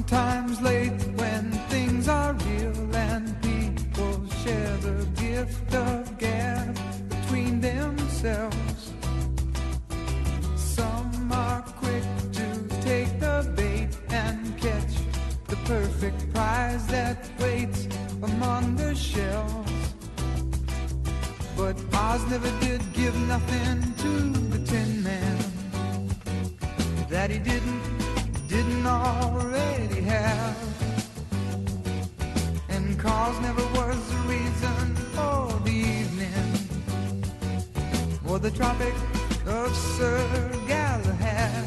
sometimes late when things are real and people share the gift of gab between themselves. Some are quick to take the bait and catch the perfect prize that waits among the shells. But Oz never did give nothing to the Tin Man that he didn't already have. And cause never was the reason for the evening or the Tropic of Sir Galahad.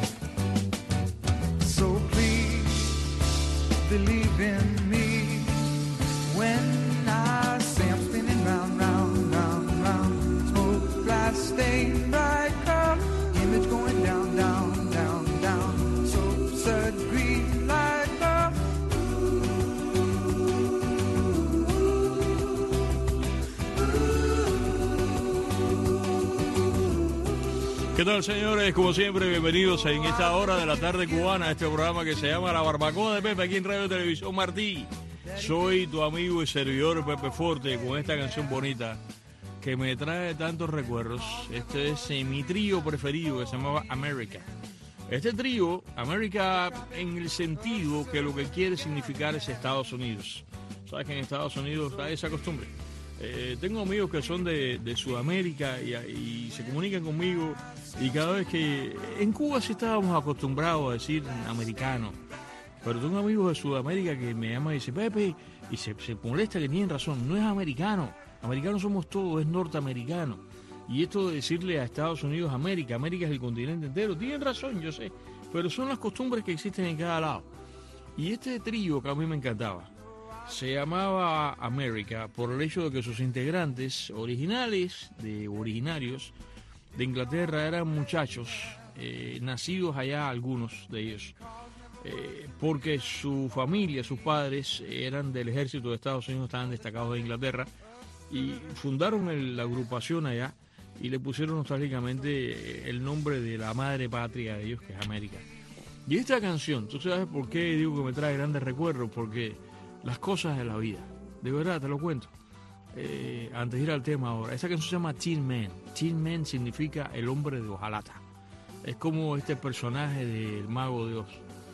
So please believe in me when I say I'm spinning round, round, round, round. Smoke, glass, stain, bright color, image going down, down, down, down. So absurd, green light love. ¿Qué tal, señores? Como siempre, bienvenidos en esta hora de la tarde cubana a este programa que se llama La Barbacoa de Pepe, aquí en Radio Televisión Martí. Soy tu amigo y servidor Pepe Forte con esta canción bonita que me trae tantos recuerdos. Este es mi trío preferido que se llamaba America. Este trío, América, en el sentido que lo que quiere significar es Estados Unidos. Sabes que en Estados Unidos hay esa costumbre. Tengo amigos que son de Sudamérica y se comunican conmigo, y cada vez que en Cuba sí estábamos acostumbrados a decir americano, pero tengo amigos de Sudamérica que me llaman y dicen Pepe, y se molesta, que tienen razón, no es americano, americanos somos todos, es norteamericano. Y esto de decirle a Estados Unidos América es el continente entero, tienen razón, yo sé, pero son las costumbres que existen en cada lado. Y este trío que a mí me encantaba se llamaba América por el hecho de que sus integrantes originarios de Inglaterra eran muchachos nacidos allá, algunos de ellos, porque su familia, sus padres eran del ejército de Estados Unidos, estaban destacados de Inglaterra y fundaron la agrupación allá y le pusieron nostálgicamente el nombre de la madre patria de ellos, que es América. Y esta canción, ¿tú sabes por qué digo que me trae grandes recuerdos? Porque las cosas de la vida, de verdad te lo cuento. Antes de ir al tema ahora, esta canción se llama Tin Man. Tin Man significa el hombre de hojalata. Es como este personaje del Mago de Oz.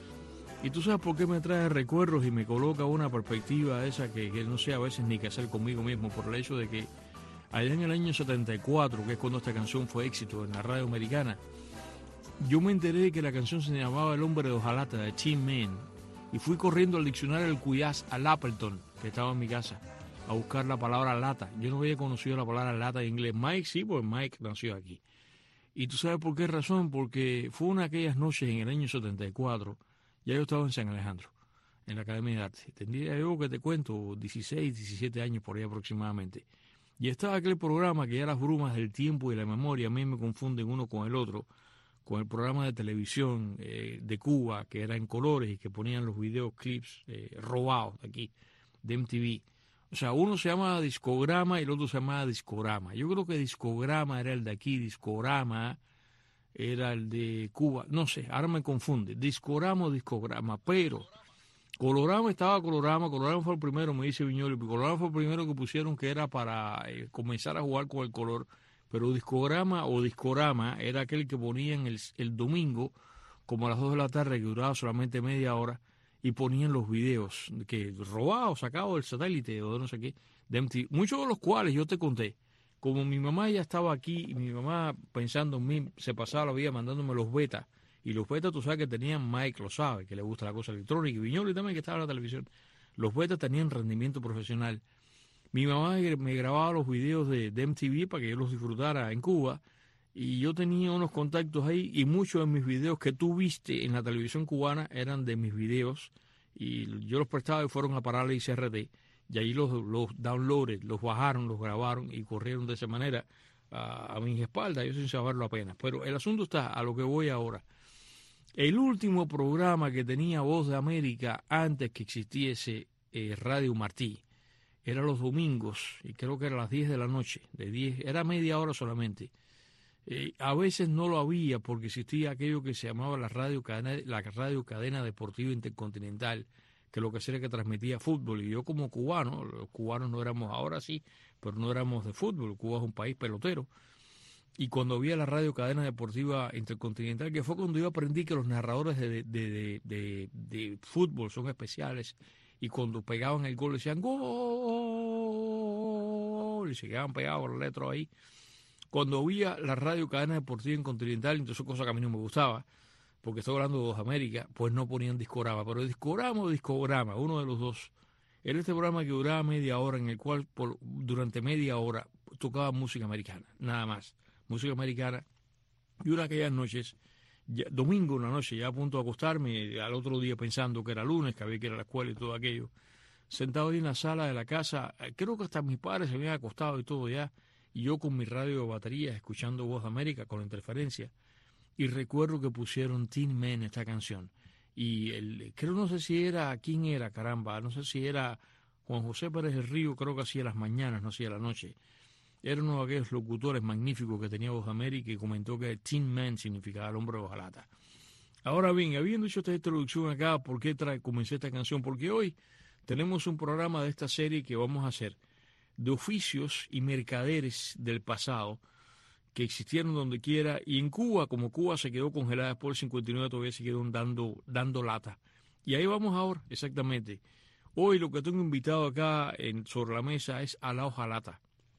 Y tú sabes por qué me trae recuerdos y me coloca una perspectiva esa que no sé a veces ni qué hacer conmigo mismo, por el hecho de que allá en el año 74, que es cuando esta canción fue éxito en la radio americana, yo me enteré de que la canción se llamaba El hombre de hojalata, de Tin Man, y fui corriendo al diccionario del Cuyás, al Appleton, que estaba en mi casa, a buscar la palabra lata. Yo no había conocido la palabra lata en inglés. Mike sí, porque Mike nació aquí. Y tú sabes por qué razón, porque fue una de aquellas noches en el año 74, ya yo estaba en San Alejandro, en la Academia de Arte. Tendría yo, que te cuento, 16, 17 años por ahí aproximadamente. Y estaba aquel programa que ya las brumas del tiempo y la memoria a mí me confunden uno con el otro, con el programa de televisión de Cuba, que era en colores y que ponían los videoclips robados de aquí, de MTV. O sea, uno se llama Discograma y el otro se llama Discograma. Yo creo que Discograma era el de aquí, Discograma era el de Cuba. No sé, ahora me confunde. Discograma o Discograma, pero Colorama estaba Colorama fue el primero, me dice Viñolo, Colorama fue el primero que pusieron, que era para comenzar a jugar con el color. Pero Discograma o Discorama era aquel que ponían el domingo, como a las 2 de la tarde, que duraba solamente media hora, y ponían los videos que robados, sacados del satélite o de no sé qué, de MTV, muchos de los cuales yo te conté. Como mi mamá ya estaba aquí, y mi mamá pensando en mí, se pasaba la vida mandándome los betas, y los betas tú sabes que tenían, Mike lo sabe, que le gusta la cosa electrónica, y Viñoli también, que estaba en la televisión, los betas tenían rendimiento profesional. Mi mamá me grababa los videos de MTV para que yo los disfrutara en Cuba, y yo tenía unos contactos ahí, y muchos de mis videos que tú viste en la televisión cubana eran de mis videos, y yo los prestaba y fueron a parar la ICRT, y ahí los downloaded, los bajaron, los grabaron y corrieron de esa manera a mis espaldas, yo sin saberlo apenas. Pero el asunto está a lo que voy ahora. El último programa que tenía Voz de América antes que existiese Radio Martí era los domingos, y creo que era a las 10 de la noche, era media hora solamente. A veces no lo había porque existía aquello que se llamaba la radio cadena deportiva intercontinental, que lo que hacía era que transmitía fútbol. Y yo como cubano, los cubanos no éramos, ahora sí, pero no éramos de fútbol. Cuba es un país pelotero. Y cuando vi a la radio cadena deportiva intercontinental, que fue cuando yo aprendí que los narradores de fútbol son especiales, y cuando pegaban el gol decían ¡gol! Y se quedaban pegados las letras ahí. Cuando vi a la radio cadena deportiva intercontinental, entonces cosa que a mí no me gustaba, porque estoy hablando de Voz América, pues no ponían discograma, pero discograma o discograma, uno de los dos. Era este programa que duraba media hora, en el cual durante media hora tocaba música americana, nada más. Música americana. Y una de aquellas noches, domingo una noche, ya a punto de acostarme, al otro día pensando que era lunes, que había que ir a la escuela y todo aquello, sentado ahí en la sala de la casa, creo que hasta mis padres se habían acostado y todo ya, y yo con mi radio de batería escuchando Voz de América con la interferencia, y recuerdo que pusieron Tin Man, esta canción, y creo, no sé si era, ¿quién era, caramba? No sé si era Juan José Pérez del Río, creo que hacía las mañanas, no hacía la noche. Era uno de aquellos locutores magníficos que tenía Voz de América y comentó que Tin Man significaba el hombre de hojalata. Ahora bien, habiendo hecho esta introducción acá, ¿por qué comencé esta canción? Porque hoy tenemos un programa de esta serie que vamos a hacer de oficios y mercaderes del pasado que existieron donde quiera, y en Cuba, como Cuba se quedó congelada después del 59, todavía se quedó dando lata. Y ahí vamos ahora, exactamente. Hoy lo que tengo invitado acá sobre la mesa es a la hojalata.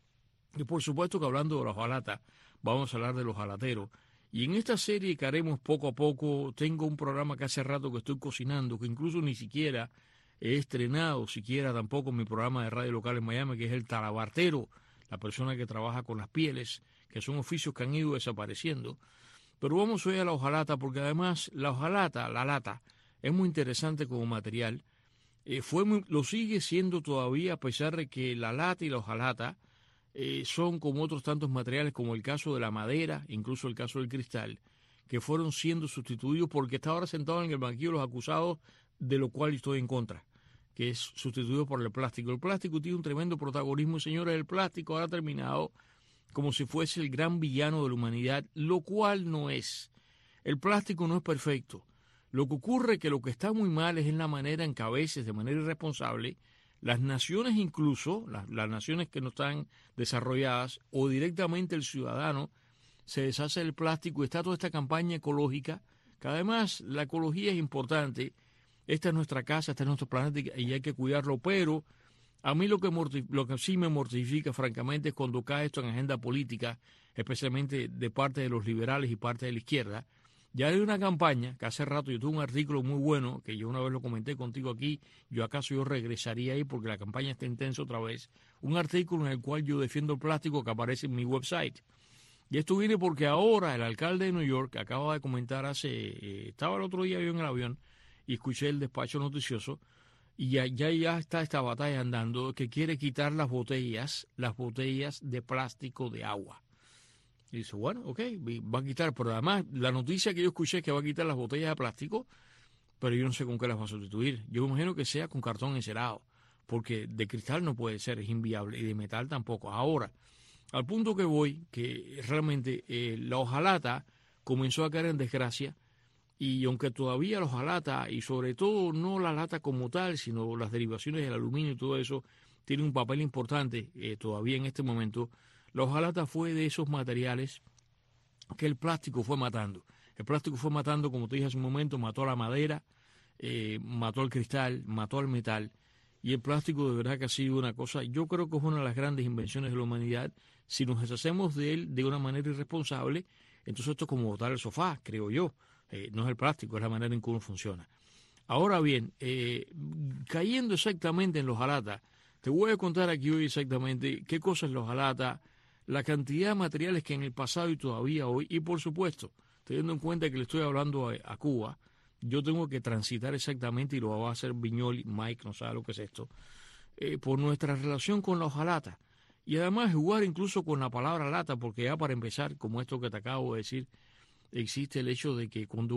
Y por supuesto que hablando de la hojalata, vamos a hablar de los jalateros. Y en esta serie que haremos poco a poco, tengo un programa que hace rato que estoy cocinando, que incluso ni siquiera he estrenado, siquiera tampoco en mi programa de radio local en Miami, que es el talabartero, la persona que trabaja con las pieles, que son oficios que han ido desapareciendo. Pero vamos hoy a la hojalata, porque además la hojalata, la lata, es muy interesante como material. Lo sigue siendo todavía, a pesar de que la lata y la hojalata son como otros tantos materiales, como el caso de la madera, incluso el caso del cristal, que fueron siendo sustituidos, porque está ahora sentado en el banquillo los acusados, de lo cual estoy en contra, que es sustituido por el plástico. El plástico tiene un tremendo protagonismo, señores. El plástico ahora ha terminado como si fuese el gran villano de la humanidad, lo cual no es. El plástico no es perfecto. Lo que ocurre es que lo que está muy mal es en la manera en que a veces, de manera irresponsable, las naciones, incluso las naciones que no están desarrolladas, o directamente el ciudadano, se deshace del plástico. Y está toda esta campaña ecológica, que además la ecología es importante. Esta es nuestra casa, este es nuestro planeta y hay que cuidarlo, pero a mí lo que sí me mortifica, francamente, es cuando cae esto en agenda política, especialmente de parte de los liberales y parte de la izquierda. Ya hay una campaña que hace rato yo tuve un artículo muy bueno, que yo una vez lo comenté contigo aquí, yo regresaría ahí porque la campaña está intensa otra vez, un artículo en el cual yo defiendo el plástico que aparece en mi website. Y esto viene porque ahora el alcalde de New York acaba de comentar estaba el otro día yo en el avión y escuché el despacho noticioso, y ya está esta batalla andando, que quiere quitar las botellas de plástico de agua. Y dice, bueno, ok, va a quitar, pero además la noticia que yo escuché es que va a quitar las botellas de plástico, pero yo no sé con qué las va a sustituir. Yo me imagino que sea con cartón encerado, porque de cristal no puede ser, es inviable, y de metal tampoco. Ahora, al punto que voy, que realmente la hojalata comenzó a caer en desgracia, y aunque todavía la hojalata, y sobre todo no la lata como tal, sino las derivaciones del aluminio y todo eso, tiene un papel importante todavía en este momento, la hojalata fue de esos materiales que el plástico fue matando. El plástico fue matando, como te dije hace un momento, mató a la madera, mató al cristal, mató al metal, y el plástico de verdad que ha sido una cosa, yo creo que es una de las grandes invenciones de la humanidad. Si nos deshacemos de él de una manera irresponsable, entonces esto es como botar el sofá, creo yo. No es el plástico, es la manera en que uno funciona. Ahora bien, cayendo exactamente en los hojalata, te voy a contar aquí hoy exactamente qué cosa es la hojalata, la cantidad de materiales que en el pasado y todavía hoy, y por supuesto, teniendo en cuenta que le estoy hablando a Cuba, yo tengo que transitar exactamente, y lo va a hacer Viñoli, Mike, no sabe lo que es esto, por nuestra relación con la hojalata. Y además jugar incluso con la palabra lata, porque ya para empezar, como esto que te acabo de decir, existe el hecho de que cuando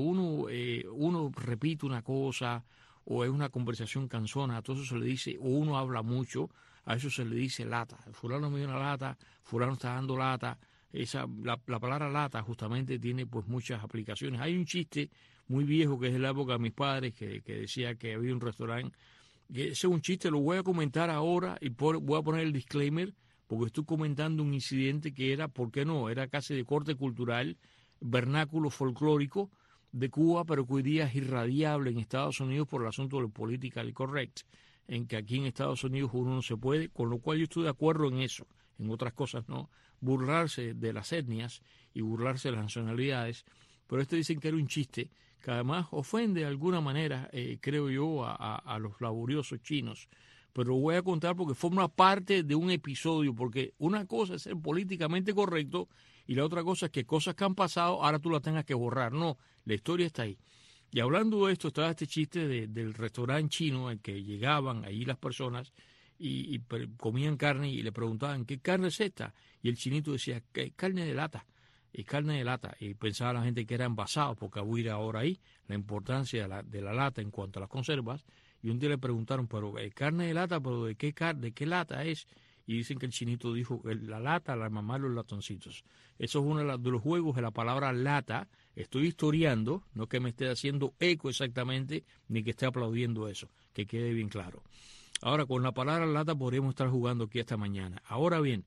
uno repite una cosa o es una conversación cansona, a todo eso se le dice, o uno habla mucho, a eso se le dice lata. Fulano me dio una lata, fulano está dando lata, la palabra lata justamente tiene pues muchas aplicaciones. Hay un chiste muy viejo que es de la época de mis padres que decía que había un restaurante. Ese es un chiste, lo voy a comentar ahora y voy a poner el disclaimer porque estoy comentando un incidente que era, ¿por qué no? Era casi de corte cultural, vernáculo folclórico de Cuba, pero que hoy día es irradiable en Estados Unidos por el asunto del politically correct, en que aquí en Estados Unidos uno no se puede, con lo cual yo estoy de acuerdo en eso, en otras cosas no, burlarse de las etnias y burlarse de las nacionalidades, pero dicen que era un chiste que además ofende de alguna manera, creo yo, a los laboriosos chinos. Pero voy a contar porque forma parte de un episodio, porque una cosa es ser políticamente correcto y la otra cosa es que cosas que han pasado ahora tú las tengas que borrar. No, la historia está ahí. Y hablando de esto, estaba este chiste del restaurante chino en que llegaban ahí las personas y comían carne y le preguntaban, ¿qué carne es esta? Y el chinito decía, carne de lata. Y carne de lata, y pensaba la gente que era envasado, porque huir ahora ahí la importancia de la lata en cuanto a las conservas, y un día le preguntaron, pero carne de lata, pero ¿de qué lata es? Y dicen que el chinito dijo, la lata, la mamá, los latoncitos. Eso es uno de los juegos de la palabra lata. Estoy historiando, no que me esté haciendo eco exactamente, ni que esté aplaudiendo eso, que quede bien claro. Ahora, con la palabra lata podríamos estar jugando aquí esta mañana. Ahora bien,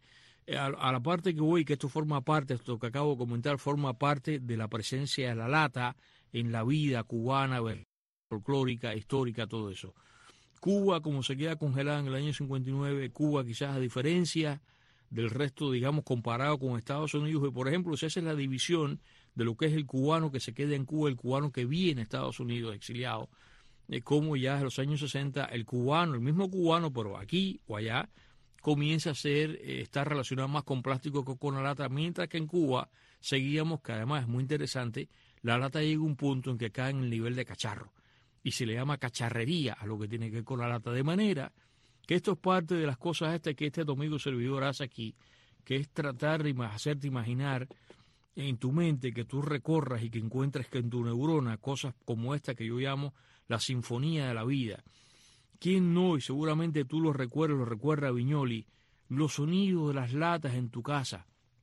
a la parte que voy, que esto forma parte, esto que acabo de comentar, forma parte de la presencia de la lata en la vida cubana, folclórica, histórica, todo eso. Cuba, como se queda congelada en el año 59, Cuba quizás a diferencia del resto, digamos, comparado con Estados Unidos, y por ejemplo, si esa es la división de lo que es el cubano que se queda en Cuba, el cubano que vive en Estados Unidos exiliado, como ya en los años 60, el cubano, el mismo cubano, pero aquí o allá, comienza a estar relacionado más con plástico que con la lata, mientras que en Cuba seguíamos, que además es muy interesante, la lata llega a un punto en que cae en el nivel de cacharro y se le llama cacharrería a lo que tiene que ver con la lata, de manera que esto es parte de las cosas que este domingo servidor hace aquí, que es tratar de hacerte imaginar en tu mente, que tú recorras y que encuentres que en tu neurona cosas como esta que yo llamo la sinfonía de la vida. ¿Quién no? Y seguramente tú lo recuerda Viñoli, los sonidos de las latas en tu casa.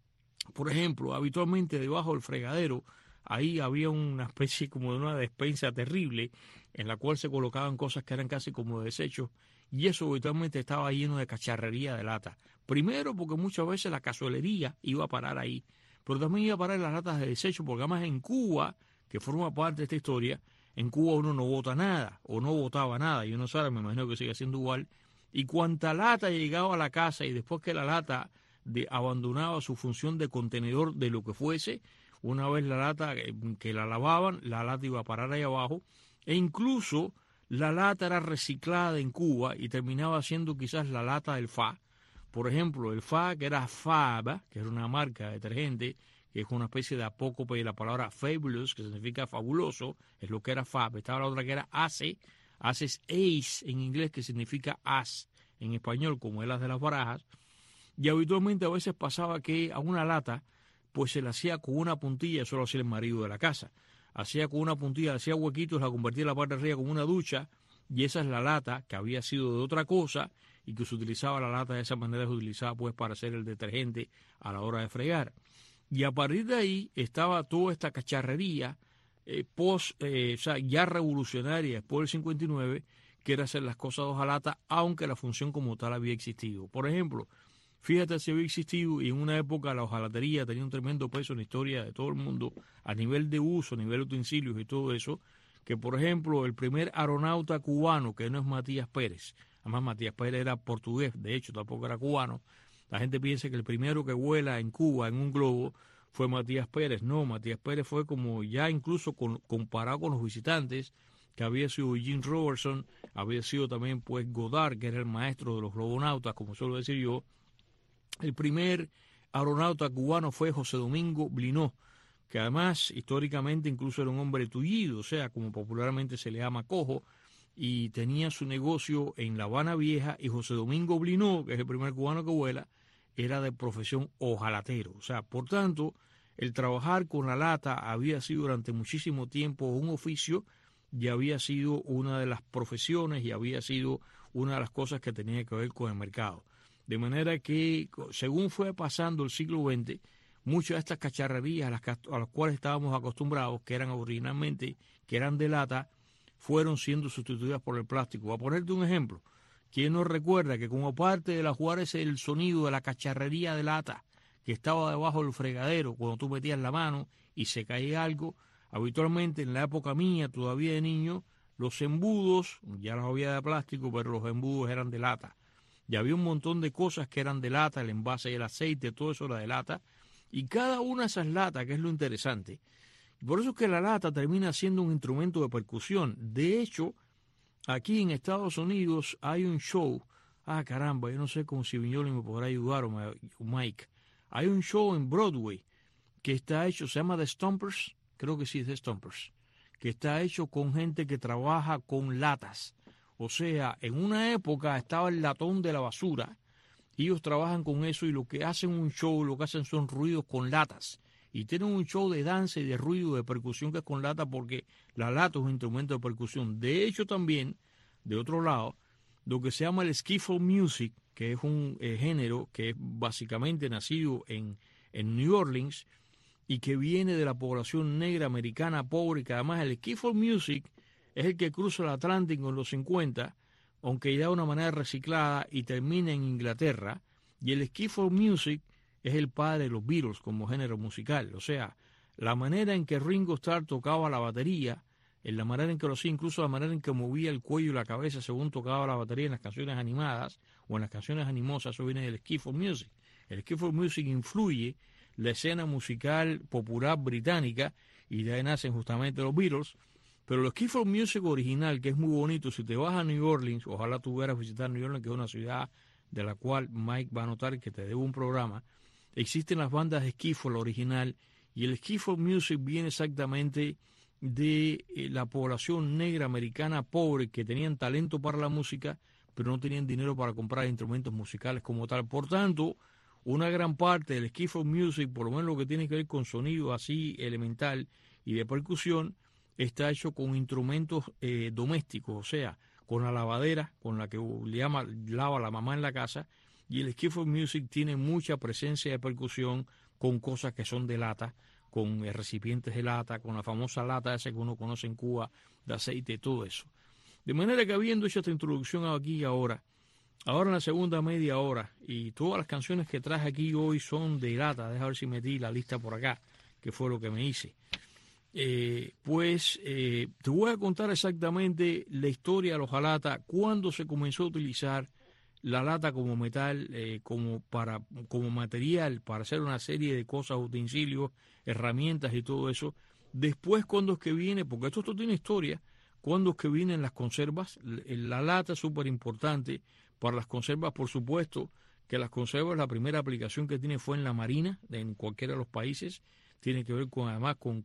Por ejemplo, habitualmente debajo del fregadero, ahí había una especie como de una despensa terrible en la cual se colocaban cosas que eran casi como desechos, y eso habitualmente estaba lleno de cacharrería de lata. Primero porque muchas veces la cazuelería iba a parar ahí, pero también iba a parar las latas de desecho, porque además en Cuba, que forma parte de esta historia, en Cuba uno no bota nada, o no botaba nada, y uno sabe, me imagino que sigue siendo igual, y cuanta lata llegaba a la casa, y después que la lata abandonaba su función de contenedor de lo que fuese, una vez la lata que la lavaban, la lata iba a parar ahí abajo, e incluso la lata era reciclada en Cuba y terminaba siendo quizás la lata del FA. Por ejemplo, el FA, que era Fab, que era una marca de detergente, que es una especie de apócope de la palabra fabulous, que significa fabuloso, es lo que era Fab. Estaba la otra que era ACE, ACE es ace en inglés, que significa as en español, como es las de las barajas. Y habitualmente a veces pasaba que a una lata pues se la hacía con una puntilla, eso lo hacía el marido de la casa. Hacía con una puntilla, hacía huequitos, la convertía en la parte de arriba como una ducha, y esa es la lata que había sido de otra cosa y que se utilizaba la lata de esa manera, se utilizaba pues para hacer el detergente a la hora de fregar. Y a partir de ahí estaba toda esta cacharrería ya revolucionaria después del 59, que era hacer las cosas de hojalata, aunque la función como tal había existido. Por ejemplo, fíjate si había existido, y en una época la hojalatería tenía un tremendo peso en la historia de todo el mundo, a nivel de uso, a nivel de utensilios y todo eso, que por ejemplo el primer aeronauta cubano, que no es Matías Pérez, además Matías Pérez era portugués, de hecho tampoco era cubano, la gente piensa que el primero que vuela en Cuba en un globo fue Matías Pérez. No, Matías Pérez fue como ya incluso comparado con los visitantes, que había sido Jim Robertson, había sido también pues Goddard, que era el maestro de los globonautas, como suelo decir yo. El primer aeronauta cubano fue José Domingo Blinó, que además históricamente incluso era un hombre tullido, o sea, como popularmente se le llama cojo, y tenía su negocio en La Habana Vieja, y José Domingo Blinó, que es el primer cubano que vuela, era de profesión hojalatero. O sea, por tanto, el trabajar con la lata había sido durante muchísimo tiempo un oficio, y había sido una de las profesiones, y había sido una de las cosas que tenía que ver con el mercado. De manera que, según fue pasando el siglo XX, muchas de estas cacharrerías a las cuales estábamos acostumbrados, que eran originalmente, que eran de lata, fueron siendo sustituidas por el plástico. Voy a ponerte un ejemplo. ¿Quién nos recuerda que como parte de la jugar ese el sonido de la cacharrería de lata que estaba debajo del fregadero cuando tú metías la mano y se caía algo? Habitualmente en la época mía, todavía de niño, los embudos, ya no había de plástico, pero los embudos eran de lata. Y había un montón de cosas que eran de lata, el envase y el aceite, todo eso era de lata. Y cada una de esas latas, que es lo interesante, por eso es que la lata termina siendo un instrumento de percusión. De hecho, aquí en Estados Unidos hay un show, caramba, yo no sé cómo si Viñoli me podrá ayudar o Mike. Hay un show en Broadway que está hecho, se llama The Stompers, creo que sí es The Stompers, que está hecho con gente que trabaja con latas. O sea, en una época estaba el latón de la basura, ellos trabajan con eso y lo que hacen un show, lo que hacen son ruidos con latas. Y tienen un show de danza y de ruido, de percusión que es con lata, porque la lata es un instrumento de percusión. De hecho, también, de otro lado, lo que se llama el skiffle music, que es un género que es básicamente nacido en New Orleans y que viene de la población negra americana pobre, que además el skiffle music es el que cruza el Atlántico en los 50, aunque ya de una manera reciclada, y termina en Inglaterra. Y el skiffle music es el padre de los Beatles como género musical. O sea, la manera en que Ringo Starr tocaba la batería, en la manera en que lo hacía, incluso la manera en que movía el cuello y la cabeza según tocaba la batería en las canciones animadas o en las canciones animosas, eso viene del skiffle music. El skiffle music influye la escena musical popular británica y de ahí nacen justamente los Beatles. Pero el skiffle music original, que es muy bonito, si te vas a New Orleans, ojalá tuvieras visitar New Orleans, que es una ciudad de la cual Mike va a notar que te debo un programa. Existen las bandas de skiffle original, y el skiffle music viene exactamente de la población negra americana pobre que tenían talento para la música, pero no tenían dinero para comprar instrumentos musicales como tal. Por tanto, una gran parte del skiffle music, por lo menos lo que tiene que ver con sonido así elemental y de percusión, está hecho con instrumentos domésticos, o sea, con la lavadera, con la que lava la mamá en la casa, y el skiffle music tiene mucha presencia de percusión con cosas que son de lata, con recipientes de lata, con la famosa lata esa que uno conoce en Cuba, de aceite, todo eso. De manera que habiendo hecho esta introducción aquí y ahora en la segunda media hora, y todas las canciones que traje aquí hoy son de lata, deja ver si metí la lista por acá, que fue lo que me hice. Te voy a contar exactamente la historia de la hojalata, cuándo se comenzó a utilizar la lata como metal, como material para hacer una serie de cosas, utensilios, herramientas y todo eso. Después, cuándo es que viene, porque esto tiene historia, cuándo es que vienen las conservas. La lata es súper importante para las conservas, por supuesto, que las conservas, la primera aplicación que tiene fue en la marina, en cualquiera de los países. Tiene que ver además con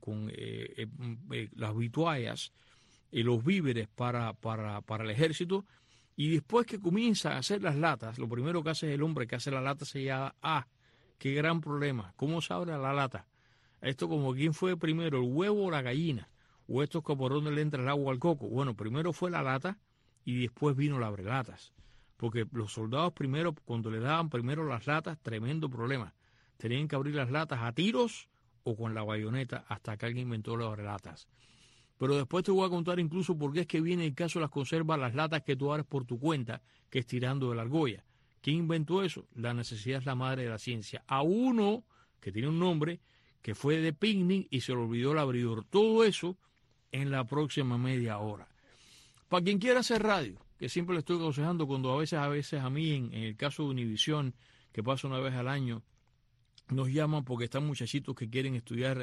las vituallas y los víveres para el ejército. Y después que comienza a hacer las latas, lo primero que hace el hombre que hace la lata se llama, qué gran problema, ¿cómo se abre la lata? Esto como quién fue primero, el huevo o la gallina, o esto es que por dónde le entra el agua al coco. Bueno, primero fue la lata y después vino la abrelatas, porque los soldados primero, cuando le daban primero las latas, tremendo problema, tenían que abrir las latas a tiros o con la bayoneta hasta que alguien inventó las abrelatas. Pero después te voy a contar incluso por qué es que viene el caso de las conservas, las latas que tú abres por tu cuenta, que es tirando de la argolla. ¿Quién inventó eso? La necesidad es la madre de la ciencia. A uno que tiene un nombre que fue de picnic y se le olvidó el abridor. Todo eso en la próxima media hora. Para quien quiera hacer radio, que siempre le estoy aconsejando cuando a veces a mí, en el caso de Univisión, que pasa una vez al año, nos llaman porque están muchachitos que quieren estudiar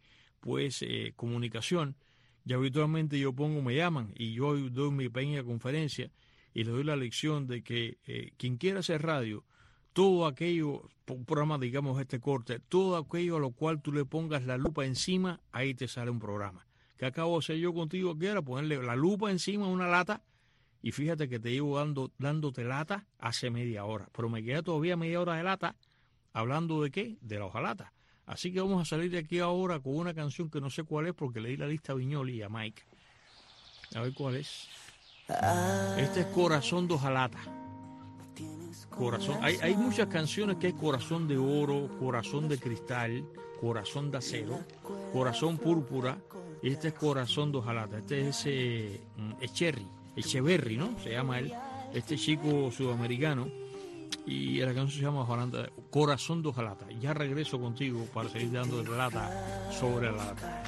comunicación. Y habitualmente me llaman y yo doy mi pequeña conferencia y le doy la lección de que quien quiera hacer radio, todo aquello, un programa, digamos este corte, todo aquello a lo cual tú le pongas la lupa encima, ahí te sale un programa. ¿Qué acabo de hacer yo contigo? Que era ponerle la lupa encima a una lata, y fíjate que te llevo dándote lata hace media hora, pero me queda todavía media hora de lata, hablando de ¿qué? De la hojalata. Así que vamos a salir de aquí ahora con una canción que no sé cuál es porque le di la lista a Viñoli y a Mike. A ver cuál es. Este es Corazón de Hojalata. Corazón. Hay muchas canciones que es corazón de oro, corazón de cristal, corazón de acero, corazón púrpura, y este es corazón de hojalata. Este es Echeverry, ¿no? Se llama él, este chico sudamericano, y la canción se llama Corazón de hojalata. Ya regreso contigo para seguir dando lata sobre la lata.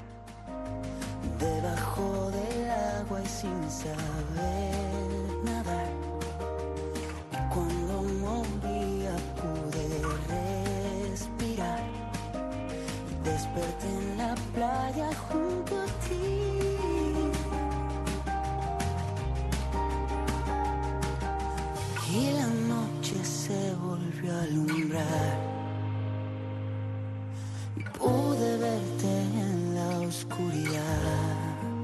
Debajo del agua y sin saber nadar, y cuando moría pude respirar, desperté en la playa junto a ti. Y la noche se volvió a alumbrar y pude verte en la oscuridad.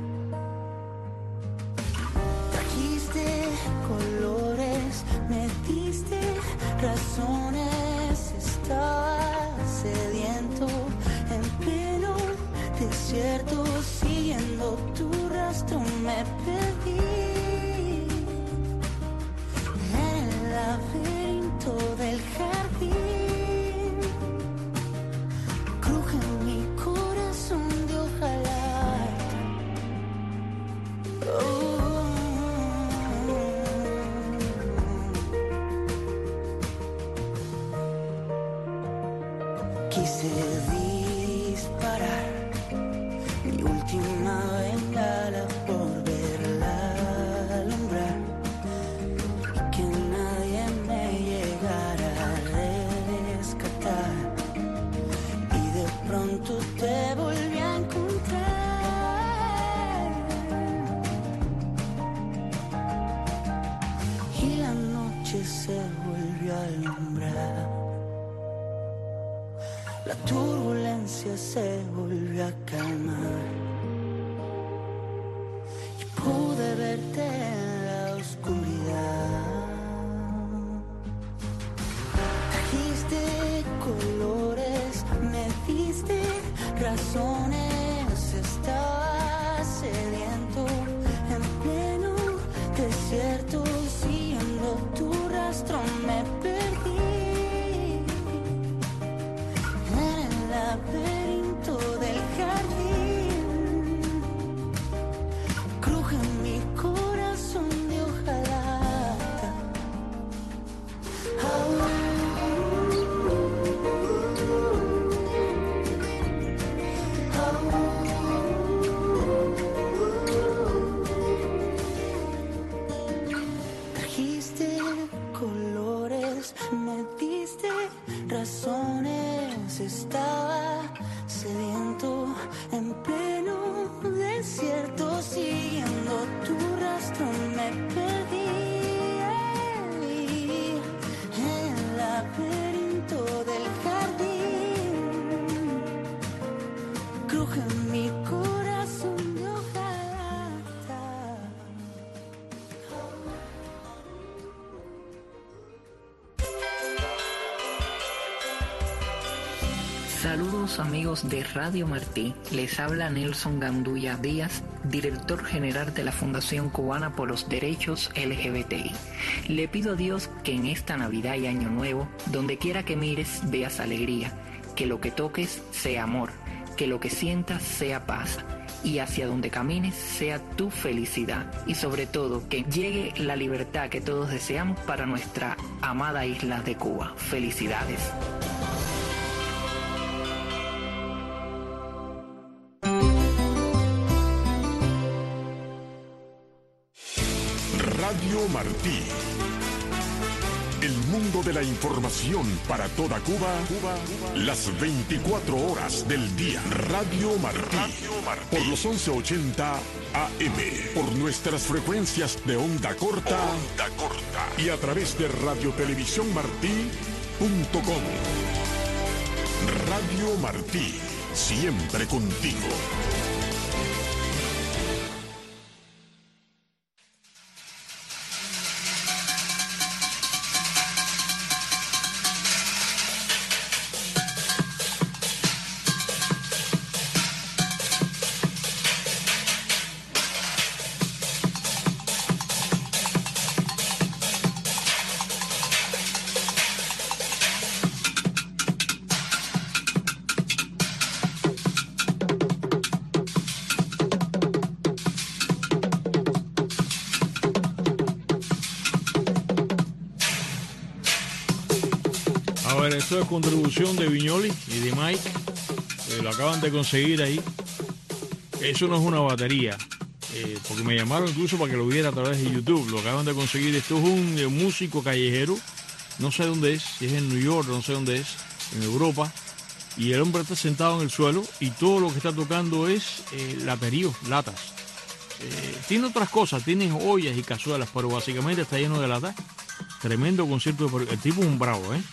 Trajiste colores, me diste razones, estaba sediento en pleno desierto, siguiendo tu rastro me perdí. Laberinto del jardín, cruje mi corazón de hojalata. Quise disparar mi última bengala por verla alumbrar, que nadie me llegara a rescatar, y de pronto te volví a encontrar. Y la noche se volvió a alumbrar, la turbulencia se volvió a calmar, y pude verte en la oscuridad. Trajiste colores, me diste razones, estaba sediento en pleno desierto, siguiendo tu rastro me perdí. En el laberinto del jardín, cruje mi corazón de hojalata. Trajiste colores, me diste razones, estaba sediento en pleno desierto, siguiendo tu rastro me perdí. En el laberinto del jardín, cruje mi corazón de hojalata. Saludos amigos de Radio Martí, les habla Nelson Gandulla Díaz, director general de la Fundación Cubana por los Derechos LGBTI. Le pido a Dios que en esta Navidad y Año Nuevo, donde quiera que mires, veas alegría, que lo que toques sea amor, que lo que sientas sea paz, y hacia donde camines sea tu felicidad, y sobre todo que llegue la libertad que todos deseamos para nuestra amada isla de Cuba. Felicidades. Radio Martí. El mundo de la información para toda Cuba, las 24 horas del día. Radio Martí. Por los 1180 AM. Por nuestras frecuencias de onda corta. Y a través de radiotelevisiónmartí.com. Radio Martí. Siempre contigo. Esto es contribución de Viñoli y de Mike. Lo acaban de conseguir ahí. Eso no es una batería. Porque me llamaron incluso para que lo viera a través de YouTube. Lo acaban de conseguir. Esto es un músico callejero. No sé dónde es. Si es en New York, no sé dónde es. En Europa. Y el hombre está sentado en el suelo. Y todo lo que está tocando es laterío, latas. Tiene otras cosas. Tiene ollas y cazuelas. Pero básicamente está lleno de latas. Tremendo concierto. El tipo es un bravo, ¿eh?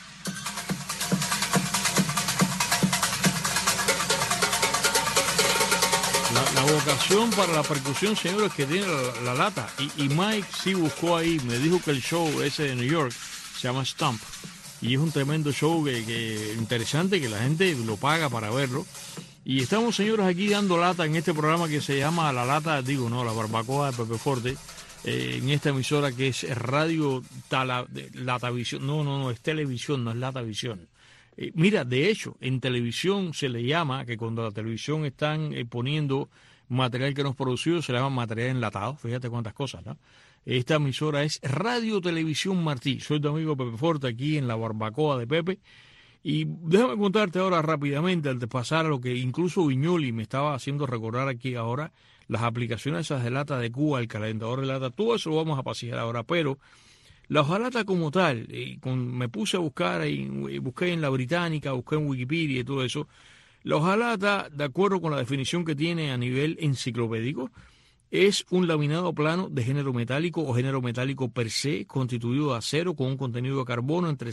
La vocación para la percusión, señores, que tiene la lata. Y Mike sí buscó ahí, me dijo que el show ese de New York se llama Stomp. Y es un tremendo show que interesante, que la gente lo paga para verlo. Y estamos, señores, aquí dando lata en este programa que se llama La Lata, la barbacoa de Pepe Forte, en esta emisora que es Radio Latavisión. No, es televisión, no es Latavisión. Mira, de hecho, en televisión se le llama, que cuando la televisión están poniendo material que no es producido, se le llama material enlatado. Fíjate cuántas cosas, ¿no? Esta emisora es Radio Televisión Martí. Soy tu amigo Pepe Forte aquí en la barbacoa de Pepe. Y déjame contarte ahora rápidamente, antes de pasar a lo que incluso Viñoli me estaba haciendo recordar aquí ahora, las aplicaciones esas de lata de Cuba, el calentador de lata, todo eso lo vamos a pasear ahora, pero la hojalata como tal, me puse a buscar, busqué en la Británica, busqué en Wikipedia y todo eso. La hojalata, de acuerdo con la definición que tiene a nivel enciclopédico, es un laminado plano de género metálico o género metálico per se, constituido de acero con un contenido de carbono entre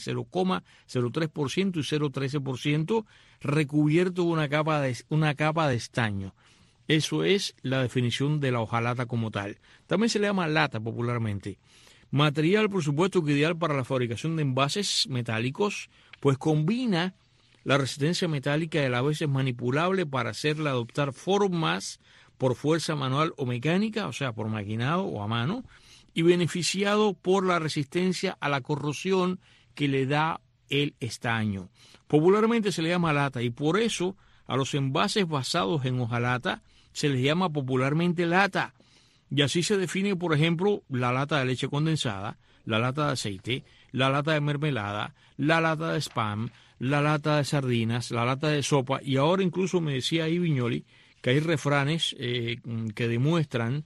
0,03% y 0,13%, recubierto de una capa de estaño. Eso es la definición de la hojalata como tal. También se le llama lata popularmente. Material, por supuesto, que ideal para la fabricación de envases metálicos, pues combina la resistencia metálica y a la vez es manipulable para hacerla adoptar formas por fuerza manual o mecánica, o sea, por maquinado o a mano, y beneficiado por la resistencia a la corrosión que le da el estaño. Popularmente se le llama lata y por eso a los envases basados en hojalata se les llama popularmente lata. Y así se define, por ejemplo, la lata de leche condensada, la lata de aceite, la lata de mermelada, la lata de spam, la lata de sardinas, la lata de sopa. Y ahora incluso me decía ahí Viñoli que hay refranes que demuestran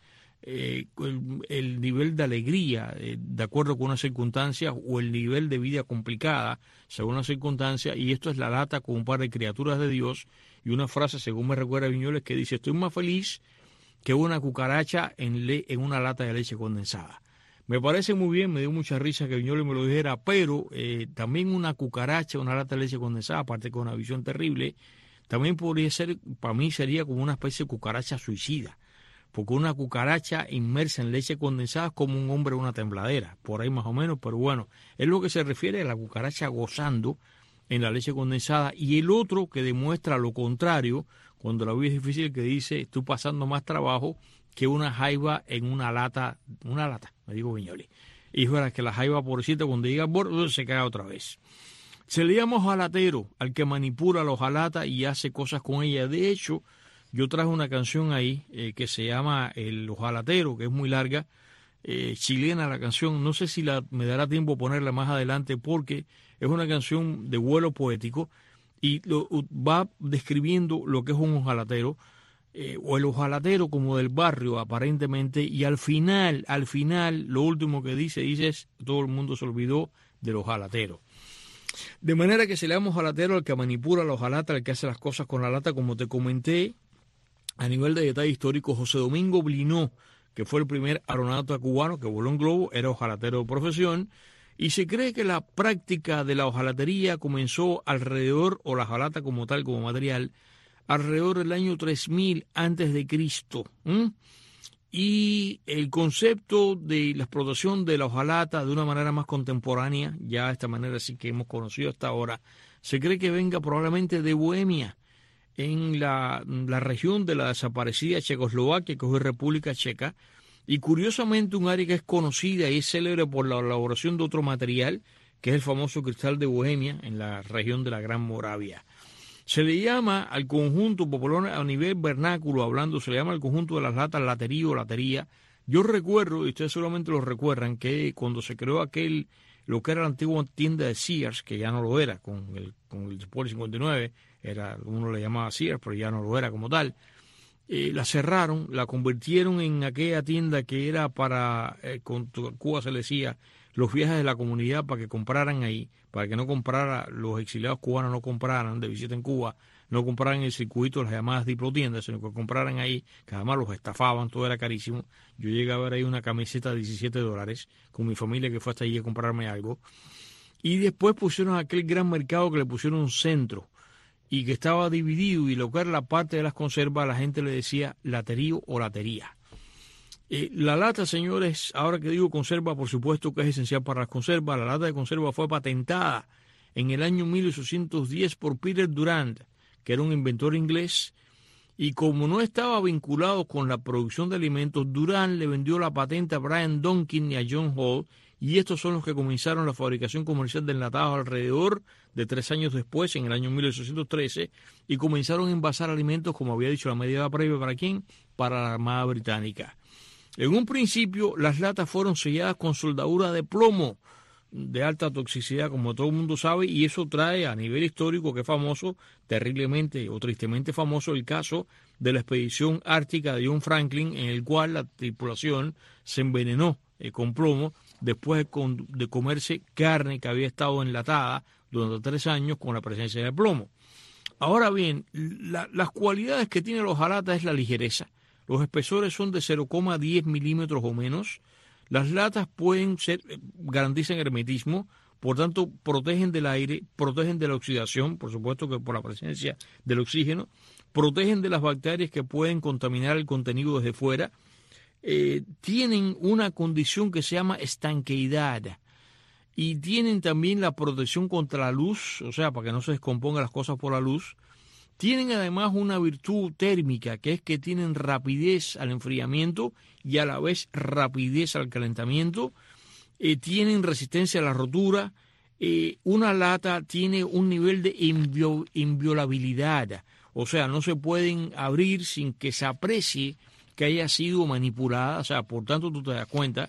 el nivel de alegría de acuerdo con una circunstancia o el nivel de vida complicada según una circunstancia. Y esto es la lata con un par de criaturas de Dios. Y una frase, según me recuerda Viñoli, que dice: estoy más feliz que una cucaracha en una lata de leche condensada. Me parece muy bien, me dio mucha risa que Viñoli me lo dijera, pero también una cucaracha, una lata de leche condensada, aparte con una visión terrible, también podría ser, para mí sería como una especie de cucaracha suicida, porque una cucaracha inmersa en leche condensada es como un hombre en una tembladera, por ahí más o menos, pero bueno, es lo que se refiere a la cucaracha gozando en la leche condensada. Y el otro que demuestra lo contrario, cuando la vida es difícil, que dice: estoy pasando más trabajo que una jaiba en una lata, me digo Viñoli. Y es verdad que la jaiba, pobrecita, cuando llega al borde, se cae otra vez. Se le llama hojalatero al que manipula la hojalata y hace cosas con ella. De hecho, yo traje una canción ahí que se llama El Hojalatero, que es muy larga, chilena la canción. No sé si me dará tiempo ponerla más adelante porque es una canción de vuelo poético y va describiendo lo que es un hojalatero, o el hojalatero como del barrio aparentemente, y al final, lo último que dice es: todo el mundo se olvidó del hojalatero. De manera que se le llama hojalatero al que manipula la hojalata, al que hace las cosas con la lata. Como te comenté, a nivel de detalle histórico, José Domingo Blinó, que fue el primer aeronáuta cubano que voló en globo, era hojalatero de profesión, y se cree que la práctica de la hojalatería comenzó alrededor, o la hojalata como tal, como material, alrededor del año 3000 antes de Cristo. Y el concepto de la explotación de la hojalata de una manera más contemporánea, ya de esta manera sí que hemos conocido hasta ahora, se cree que venga probablemente de Bohemia, en la región de la desaparecida Checoslovaquia, que hoy es República Checa, y curiosamente un área que es conocida y es célebre por la elaboración de otro material, que es el famoso cristal de Bohemia, en la región de la Gran Moravia. Se le llama al conjunto popular a nivel vernáculo hablando, se le llama al conjunto de las latas laterío o latería. Yo recuerdo, y ustedes seguramente lo recuerdan, que cuando se creó aquel lo que era la antigua tienda de Sears, que ya no lo era, con el Poli 59, uno le llamaba Sears, pero ya no lo era como tal. La cerraron, la convirtieron en aquella tienda que era para, con Cuba se le decía, los viajes de la comunidad para que compraran ahí, para que no comprara, los exiliados cubanos no compraran de visita en Cuba, no compraran el circuito de las llamadas diplotiendas, sino que compraran ahí, que además los estafaban, todo era carísimo. Yo llegué a ver ahí una camiseta de $17 con mi familia que fue hasta allí a comprarme algo. Y después pusieron aquel gran mercado que le pusieron un centro y que estaba dividido, y lo que era la parte de las conservas, la gente le decía laterío o latería. La lata, señores, ahora que digo conserva, por supuesto que es esencial para las conservas. La lata de conserva fue patentada en el año 1810 por Peter Durand, que era un inventor inglés, y como no estaba vinculado con la producción de alimentos, Durand le vendió la patente a Brian Duncan y a John Hall, y estos son los que comenzaron la fabricación comercial de enlatados alrededor de 3 años después, en el año 1813, y comenzaron a envasar alimentos, como había dicho la medida previa, ¿para quién? Para la Armada Británica. En un principio, las latas fueron selladas con soldadura de plomo de alta toxicidad, como todo el mundo sabe, y eso trae a nivel histórico, que es famoso, terriblemente o tristemente famoso, el caso de la expedición ártica de John Franklin, en el cual la tripulación se envenenó con plomo después de comerse carne que había estado enlatada durante 3 años con la presencia de plomo. Ahora bien, las cualidades que tiene la hojalata es la ligereza. Los espesores son de 0,10 milímetros o menos. Las latas garantizan hermetismo, por tanto protegen del aire, protegen de la oxidación, por supuesto que por la presencia del oxígeno, protegen de las bacterias que pueden contaminar el contenido desde fuera. Tienen una condición que se llama estanqueidad, y tienen también la protección contra la luz, o sea, para que no se descompongan las cosas por la luz. Tienen además una virtud térmica, que es que tienen rapidez al enfriamiento y a la vez rapidez al calentamiento. Tienen resistencia a la rotura. Una lata tiene un nivel de inviolabilidad, o sea, no se pueden abrir sin que se aprecie que haya sido manipulada, o sea, por tanto tú te das cuenta.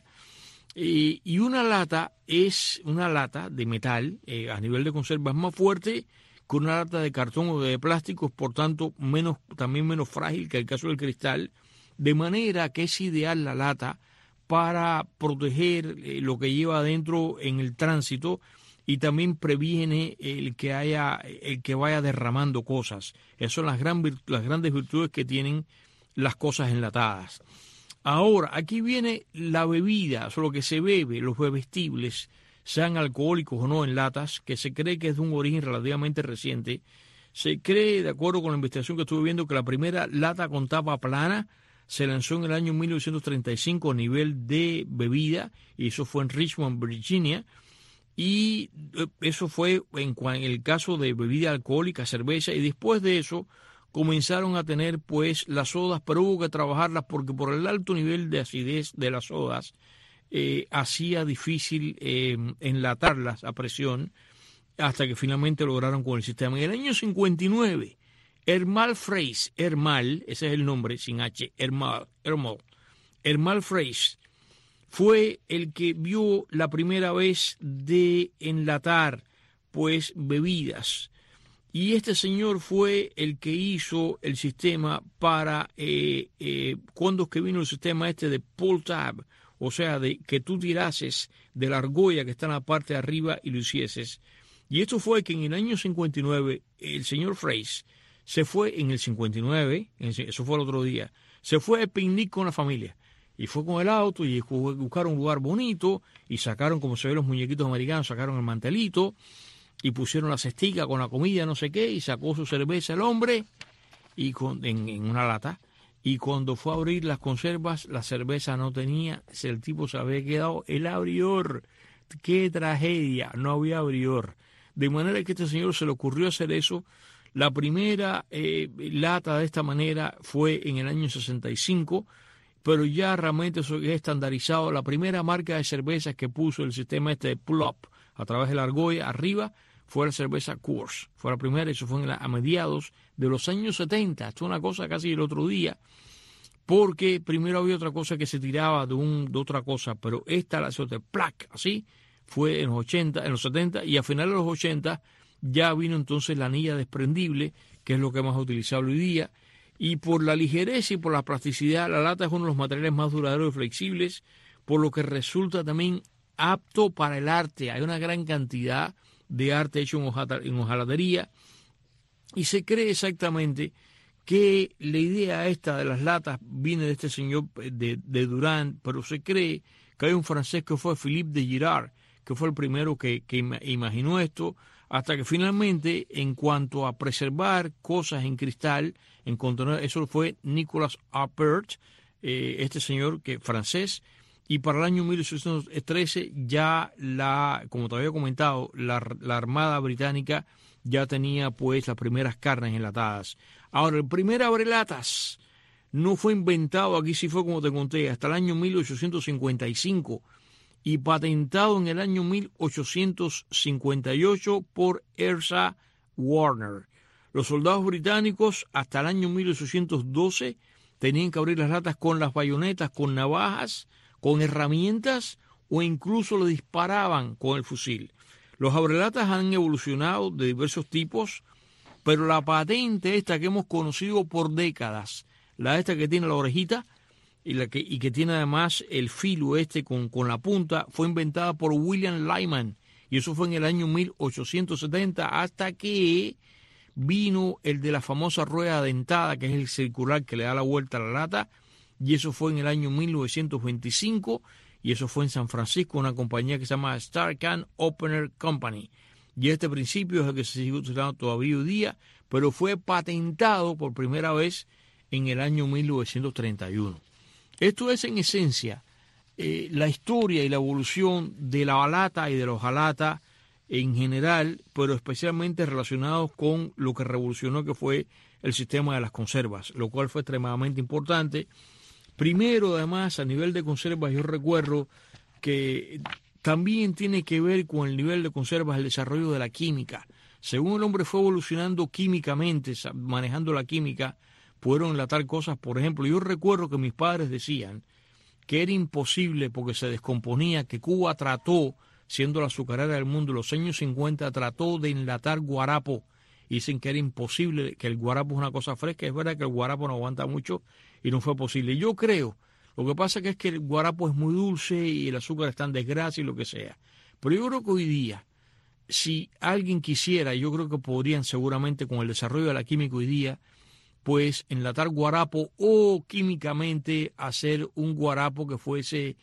Y una lata es una lata de metal, a nivel de conserva es más fuerte que una lata de cartón o de plástico, por tanto también menos frágil que el caso del cristal, de manera que es ideal la lata para proteger lo que lleva adentro en el tránsito, y también previene el que vaya derramando cosas. Esas son las grandes virtudes que tienen las cosas enlatadas. Ahora, aquí viene la bebida, o sea, lo que se bebe, los bebestibles, sean alcohólicos o no, en latas, que se cree que es de un origen relativamente reciente. Se cree, de acuerdo con la investigación que estuve viendo, que la primera lata con tapa plana se lanzó en el año 1935 a nivel de bebida, y eso fue en Richmond, Virginia, y eso fue en el caso de bebida alcohólica, cerveza, y después de eso comenzaron a tener pues las sodas, pero hubo que trabajarlas porque por el alto nivel de acidez de las sodas hacía difícil enlatarlas a presión, hasta que finalmente lograron con el sistema. En el año 59, Hermal Freys, ese es el nombre sin H, Hermal Freys, fue el que vio la primera vez de enlatar pues bebidas. Y este señor fue el que hizo el sistema para, cuando es que vino el sistema de pull tab, o sea, de que tú tirases de la argolla que está en la parte de arriba y lo hicieses. Y esto fue que en el año 59, el señor Freys se fue en el 59, eso fue el otro día, se fue de picnic con la familia. Y fue con el auto y buscaron un lugar bonito y sacaron, como se ve los muñequitos americanos, sacaron el mantelito y pusieron la cestica con la comida, no sé qué, y sacó su cerveza el hombre y en una lata. Y cuando fue a abrir las conservas, la cerveza no tenía, el tipo se había quedado el abridor. ¡Qué tragedia! No había abridor. De manera que este señor se le ocurrió hacer eso. La primera lata de esta manera fue en el año 65, pero ya realmente eso es estandarizado. La primera marca de cervezas que puso el sistema de pull-up a través de la argolla arriba fue la cerveza Coors. Fue la primera, eso fue a mediados de los años 70. Esto es una cosa casi el otro día, porque primero había otra cosa que se tiraba de otra cosa, pero esta la hizo de plac, así, fue en los 70, y a finales de los 80 ya vino entonces la anilla desprendible, que es lo que más utilizable hoy día, y por la ligereza y por la plasticidad, la lata es uno de los materiales más duraderos y flexibles, por lo que resulta también apto para el arte. Hay una gran cantidad de arte hecho en hojalatería, y se cree exactamente que la idea esta de las latas viene de este señor de Durand, pero se cree que hay un francés que fue Philippe de Girard, que fue el primero que imaginó esto, hasta que finalmente, en cuanto a preservar cosas en cristal, en contenedor, eso fue Nicolas Appert, este señor francés, y para el año 1813 ya como te había comentado, la Armada Británica ya tenía pues las primeras carnes enlatadas. Ahora, el primer abrelatas no fue inventado, aquí sí fue como te conté, hasta el año 1855 y patentado en el año 1858 por Elsa Warner. Los soldados británicos hasta el año 1812 tenían que abrir las latas con las bayonetas, con navajas, con herramientas o incluso le disparaban con el fusil. Los abrelatas han evolucionado de diversos tipos, pero la patente esta que hemos conocido por décadas, la esta que tiene la orejita y que tiene además el filo con la punta, fue inventada por William Lyman, y eso fue en el año 1870, hasta que vino el de la famosa rueda dentada, que es el circular que le da la vuelta a la lata, y eso fue en el año 1925, y eso fue en San Francisco, una compañía que se llama Star Can Opener Company. Y este principio es el que se sigue utilizando todavía hoy día, pero fue patentado por primera vez en el año 1931. Esto es en esencia la historia y la evolución de la lata y de la hojalata en general, pero especialmente relacionados con lo que revolucionó, que fue el sistema de las conservas, lo cual fue extremadamente importante. Primero, además, a nivel de conservas, yo recuerdo que también tiene que ver con el nivel de conservas el desarrollo de la química. Según el hombre fue evolucionando químicamente, manejando la química, pudieron enlatar cosas. Por ejemplo, yo recuerdo que mis padres decían que era imposible porque se descomponía, que Cuba trató, siendo la azucarera del mundo, en los años 50 trató de enlatar guarapo. Dicen que era imposible, que el guarapo es una cosa fresca. Es verdad que el guarapo no aguanta mucho y no fue posible. Yo creo, lo que pasa es que el guarapo es muy dulce y el azúcar está en desgracia y lo que sea. Pero yo creo que hoy día, si alguien quisiera, yo creo que podrían seguramente con el desarrollo de la química hoy día, pues enlatar guarapo o químicamente hacer un guarapo que fuese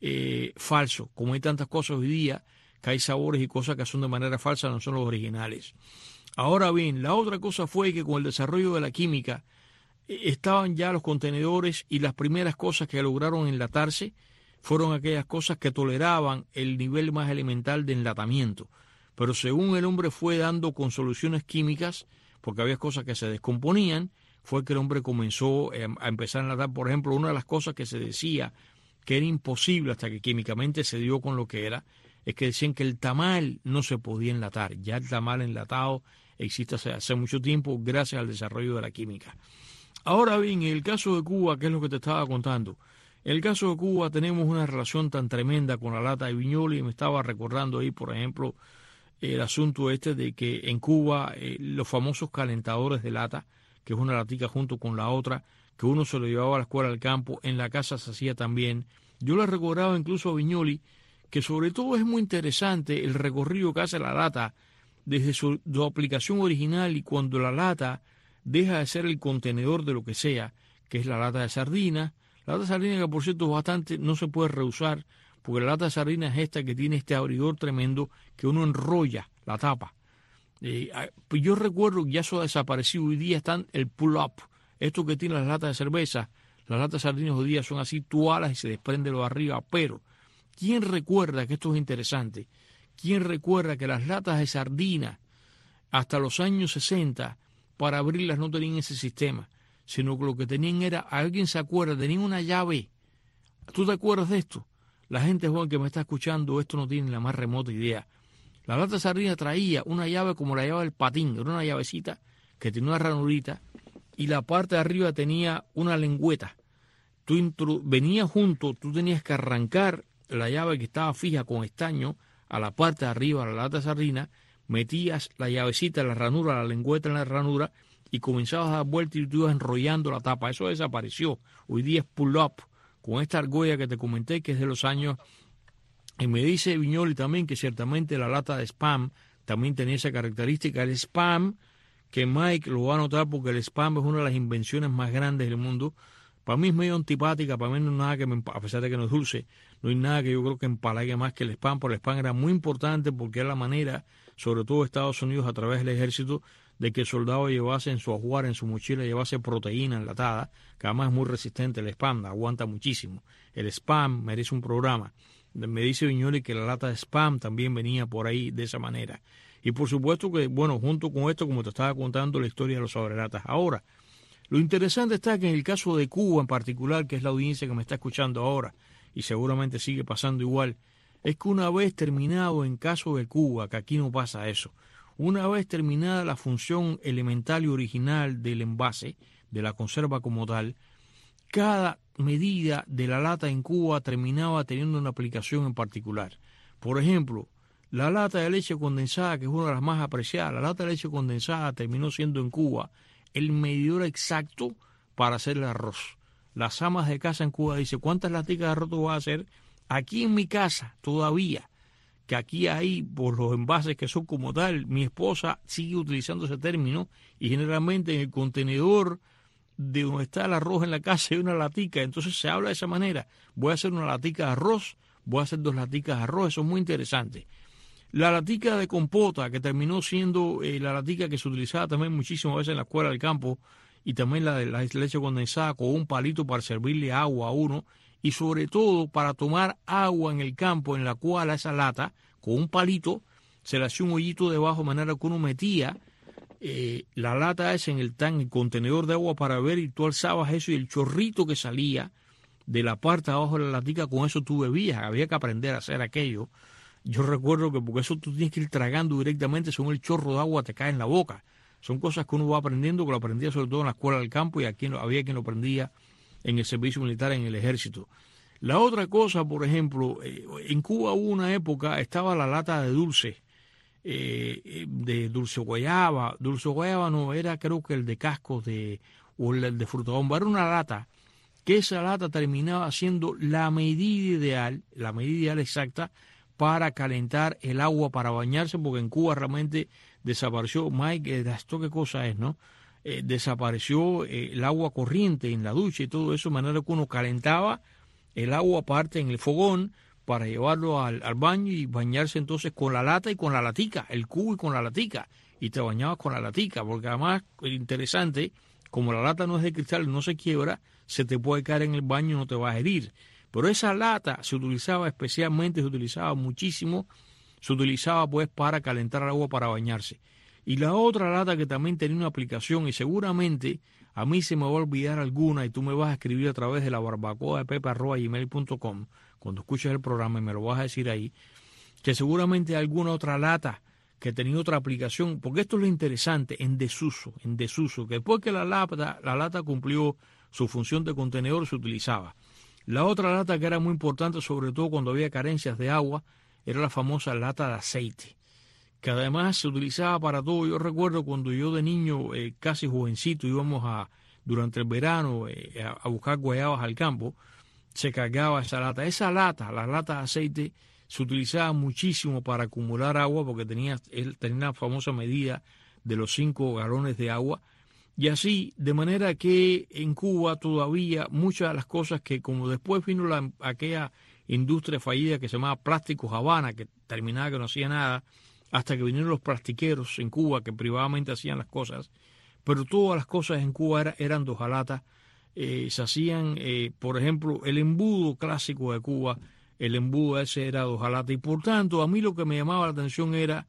falso. Como hay tantas cosas hoy día, que hay sabores y cosas que son de manera falsa, no son los originales. Ahora bien, la otra cosa fue que con el desarrollo de la química estaban ya los contenedores, y las primeras cosas que lograron enlatarse fueron aquellas cosas que toleraban el nivel más elemental de enlatamiento. Pero según el hombre fue dando con soluciones químicas, porque había cosas que se descomponían, fue que el hombre comenzó a empezar a enlatar. Por ejemplo, una de las cosas que se decía que era imposible hasta que químicamente se dio con lo que era, es que decían que el tamal no se podía enlatar. Ya el tamal enlatado existe hace mucho tiempo gracias al desarrollo de la química. Ahora bien, en el caso de Cuba, ¿qué es lo que te estaba contando? En el caso de Cuba tenemos una relación tan tremenda con la lata de Viñoly, y me estaba recordando ahí, por ejemplo, el asunto de que en Cuba los famosos calentadores de lata, que es una latica junto con la otra, que uno se lo llevaba a la escuela al campo, en la casa se hacía también. Yo le recordaba incluso a Viñoly que sobre todo es muy interesante el recorrido que hace la lata desde su aplicación original, y cuando la lata deja de ser el contenedor de lo que sea, que es la lata de sardinas. La lata de sardinas, que por cierto bastante no se puede reusar, porque la lata de sardinas es esta que tiene este abridor tremendo que uno enrolla la tapa. Yo recuerdo que ya eso ha desaparecido. Hoy día están el pull-up, esto que tiene las latas de cerveza. Las latas de sardinas hoy día son así, tú alas y se desprende lo de arriba. Pero, ¿quién recuerda que esto es interesante? ¿Quién recuerda que las latas de sardinas hasta los años 60 para abrirlas no tenían ese sistema, sino que lo que tenían era, alguien se acuerda, tenían una llave? ¿Tú te acuerdas de esto? La gente joven que me está escuchando, esto no tiene la más remota idea. La lata de sardina traía una llave como la llave del patín, era una llavecita que tenía una ranurita, y la parte de arriba tenía una lengüeta. Venía junto, tú tenías que arrancar la llave que estaba fija con estaño a la parte de arriba, a la lata de sardina, metías la llavecita en la ranura, la lengüeta en la ranura, y comenzabas a dar vueltas y tú ibas enrollando la tapa. Eso desapareció. Hoy día es pull-up, con esta argolla que te comenté, que es de los años. Y me dice Viñoli también que ciertamente la lata de Spam también tenía esa característica. El Spam, que Mike lo va a notar porque el Spam es una de las invenciones más grandes del mundo. Para mí es medio antipática, para mí no hay nada que a pesar de que no es dulce, no hay nada que yo creo que empalague más que el Spam, pero el Spam era muy importante porque era la manera, sobre todo Estados Unidos a través del ejército, de que el soldado llevase en su ajuar, en su mochila, llevase proteína enlatada, que además es muy resistente el Spam, aguanta muchísimo. El Spam merece un programa. Me dice Viñoli que la lata de Spam también venía por ahí de esa manera. Y por supuesto que, bueno, junto con esto, como te estaba contando, la historia de los sobrelatas. Ahora, lo interesante está que en el caso de Cuba en particular, que es la audiencia que me está escuchando ahora, y seguramente sigue pasando igual, es que una vez terminado en caso de Cuba, que aquí no pasa eso, una vez terminada la función elemental y original del envase, de la conserva como tal, cada medida de la lata en Cuba terminaba teniendo una aplicación en particular. Por ejemplo, la lata de leche condensada, que es una de las más apreciadas, la lata de leche condensada terminó siendo en Cuba el medidor exacto para hacer el arroz. Las amas de casa en Cuba dicen, ¿cuántas laticas de arroz tú vas a hacer? Aquí en mi casa, todavía, que aquí hay, por los envases que son como tal, mi esposa sigue utilizando ese término y generalmente en el contenedor de donde está el arroz en la casa hay una latica, entonces se habla de esa manera. Voy a hacer una latica de arroz, voy a hacer 2 laticas de arroz, eso es muy interesante. La latica de compota, que terminó siendo la latica que se utilizaba también muchísimas veces en la escuela del campo, y también la de la leche condensada con un palito para servirle agua a uno, y sobre todo para tomar agua en el campo, en la cual a esa lata, con un palito, se le hacía un hoyito debajo, de manera que uno metía la lata esa en el contenedor de agua para beber, y tú alzabas eso y el chorrito que salía de la parte de abajo de la latica, con eso tú bebías. Había que aprender a hacer aquello. Yo recuerdo que porque eso tú tienes que ir tragando directamente, según el chorro de agua te cae en la boca. Son cosas que uno va aprendiendo, que lo aprendía sobre todo en la escuela del campo, y aquí había quien lo aprendía en el servicio militar, en el ejército. La otra cosa, por ejemplo, en Cuba hubo una época, estaba la lata de dulce, de dulce guayaba no, era creo que el de cascos o el de fruta bomba, era una lata, que esa lata terminaba siendo la medida ideal exacta para calentar el agua para bañarse, porque en Cuba realmente desapareció, Mike, ¿esto qué cosa es, no? Desapareció el agua corriente en la ducha y todo eso, de manera que uno calentaba el agua aparte en el fogón para llevarlo al baño y bañarse entonces con la lata y con la latica, el cubo y con la latica, y te bañabas con la latica, porque además, interesante, como la lata no es de cristal, no se quiebra, se te puede caer en el baño y no te vas a herir. Pero esa lata se utilizaba especialmente, se utilizaba muchísimo, se utilizaba pues para calentar el agua para bañarse. Y la otra lata que también tenía una aplicación, y seguramente a mí se me va a olvidar alguna, y tú me vas a escribir a través de la barbacoa de pepe@gmail.com, cuando escuches el programa, y me lo vas a decir ahí, que seguramente hay alguna otra lata que tenía otra aplicación, porque esto es lo interesante, en desuso, que después que la lata cumplió su función de contenedor, se utilizaba. La otra lata que era muy importante, sobre todo cuando había carencias de agua, era la famosa lata de aceite, que además se utilizaba para todo. Yo recuerdo cuando yo de niño, casi jovencito, íbamos durante el verano a buscar guayabas al campo, se cargaba esa lata. Esa lata, la lata de aceite, se utilizaba muchísimo para acumular agua, porque tenía la famosa medida de los 5 galones de agua. Y así, de manera que en Cuba todavía muchas de las cosas que, como después vino aquella industria fallida que se llamaba Plásticos Habana, que terminaba que no hacía nada, hasta que vinieron los plastiqueros en Cuba que privadamente hacían las cosas, pero todas las cosas en Cuba eran de hojalata. Se hacían, por ejemplo, el embudo clásico de Cuba, el embudo ese era de hojalata, y por tanto a mí lo que me llamaba la atención era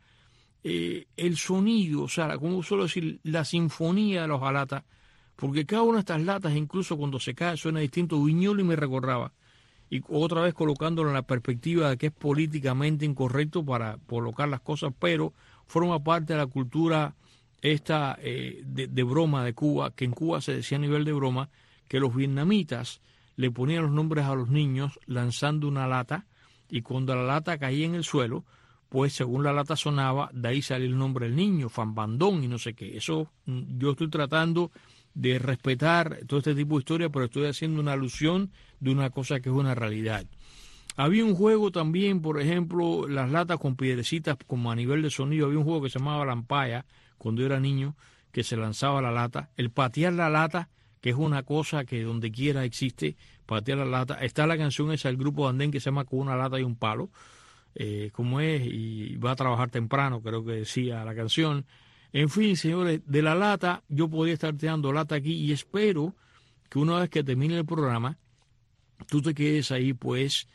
el sonido, o sea, como suelo decir, la sinfonía de la hojalata, porque cada una de estas latas, incluso cuando se cae, suena distinto. Viñoli me recordaba, y otra vez colocándolo en la perspectiva de que es políticamente incorrecto para colocar las cosas, pero forma parte de la cultura esta de broma de Cuba, que en Cuba se decía a nivel de broma que los vietnamitas le ponían los nombres a los niños lanzando una lata, y cuando la lata caía en el suelo, pues según la lata sonaba, de ahí salió el nombre del niño, Fanbandón y no sé qué. Eso yo estoy tratando de respetar todo este tipo de historia, pero estoy haciendo una alusión de una cosa que es una realidad. Había un juego también, por ejemplo, las latas con piedrecitas como a nivel de sonido. Había un juego que se llamaba Lampaya, cuando yo era niño, que se lanzaba la lata. El patear la lata, que es una cosa que donde quiera existe, patear la lata. Está la canción esa del grupo de Andén que se llama Con una lata y un palo, como es, y va a trabajar temprano, creo que decía la canción. En fin, señores, de la lata, yo podía estar tirando lata aquí y espero que una vez que termine el programa, tú te quedes ahí, pues,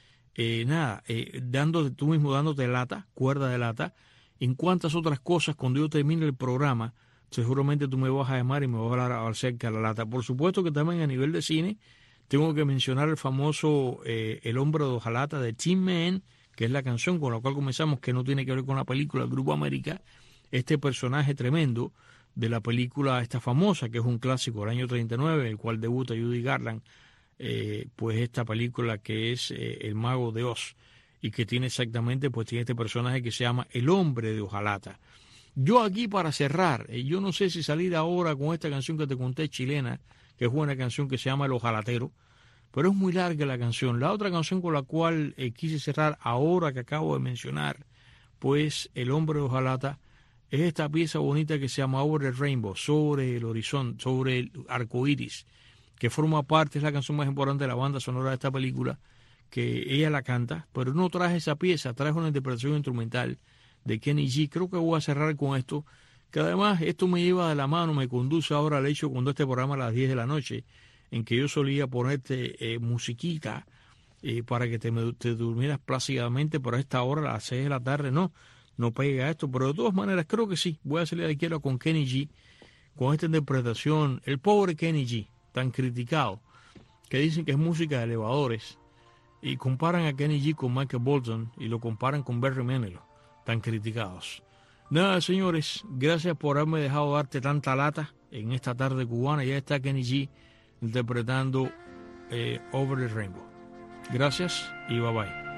tú mismo dándote lata, cuerda de lata, en cuantas otras cosas cuando yo termine el programa, seguramente tú me vas a llamar y me vas a hablar acerca de la lata. Por supuesto que también a nivel de cine, tengo que mencionar el famoso El hombre de hojalata de Tin Man, que es la canción con la cual comenzamos, que no tiene que ver con la película del Grupo América, este personaje tremendo de la película esta famosa, que es un clásico del año 39, en el cual debuta Judy Garland, pues esta película que es El Mago de Oz, y que tiene exactamente, pues tiene este personaje que se llama El hombre de hojalata. Yo aquí para cerrar, yo no sé si salir ahora con esta canción que te conté chilena, que es una canción que se llama El Hojalatero, pero es muy larga la canción. La otra canción con la cual quise cerrar ahora que acabo de mencionar, pues El hombre de hojalata, es esta pieza bonita que se llama Over the Rainbow, sobre el horizonte, sobre el arco iris, que forma parte, es la canción más importante de la banda sonora de esta película, que ella la canta, pero no traje esa pieza, traje una interpretación instrumental de Kenny G. Creo que voy a cerrar con esto, que además esto me lleva de la mano, me conduce ahora al hecho cuando este programa a las 10 de la noche, en que yo solía ponerte musiquita para que te durmieras plácidamente, pero a esta hora, a las 6 de la tarde, no pega esto, pero de todas maneras creo que sí, voy a salir de aquí con Kenny G, con esta interpretación, el pobre Kenny G, tan criticado, que dicen que es música de elevadores, y comparan a Kenny G con Michael Bolton, y lo comparan con Barry Manilow, tan criticados. Nada, señores, gracias por haberme dejado darte tanta lata en esta tarde cubana. Ya está Kenny G interpretando Over the Rainbow. Gracias y bye bye.